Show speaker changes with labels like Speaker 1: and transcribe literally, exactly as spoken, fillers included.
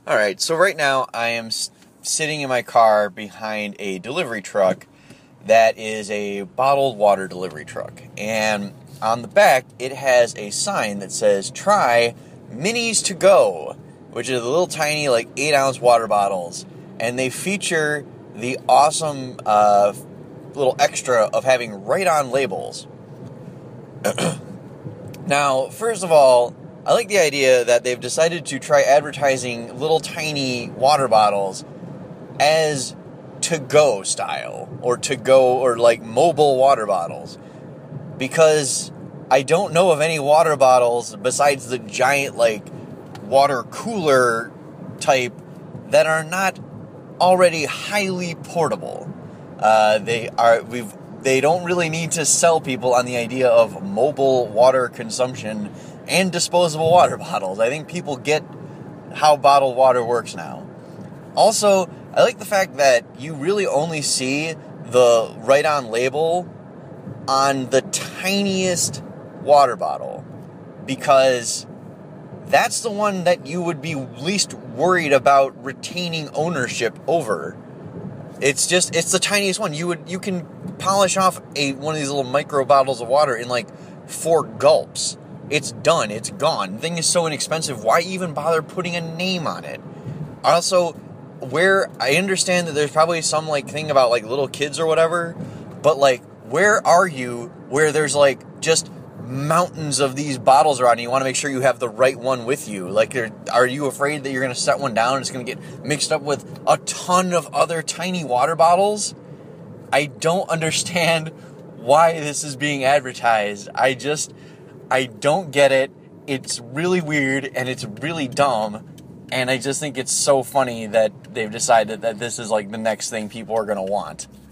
Speaker 1: All right, so right now I am s- sitting in my car behind a delivery truck that is a bottled water delivery truck. And on the back, it has a sign that says, "Try Minis to Go," which is the little tiny, like, eight ounce water bottles. And they feature the awesome uh, little extra of having right-on labels. Now, first of all, I like the idea that they've decided to try advertising little tiny water bottles as to-go style, or to-go, or like mobile water bottles, because I don't know of any water bottles besides the giant, like, water cooler type that are not already highly portable. Uh, they are, we've, they don't really need to sell people on the idea of mobile water consumption and disposable water bottles. I think people get how bottled water works now. Also, I like the fact that you really only see the right-on label on the tiniest water bottle, because that's the one that you would be least worried about retaining ownership over. It's just, it's the tiniest one. You would, you can polish off a one of these little micro bottles of water in like four gulps. It's done. It's gone. The thing is so inexpensive. Why even bother putting a name on it? Also, where I understand that there's probably some like thing about like little kids or whatever, but like, where are you where there's like just mountains of these bottles around and you want to make sure you have the right one with you? Like, are you afraid that you're going to set one down and it's going to get mixed up with a ton of other tiny water bottles? I don't understand why this is being advertised. I just, I don't get it. It's really weird and it's really dumb. And I just think it's so funny that they've decided that this is like the next thing people are going to want.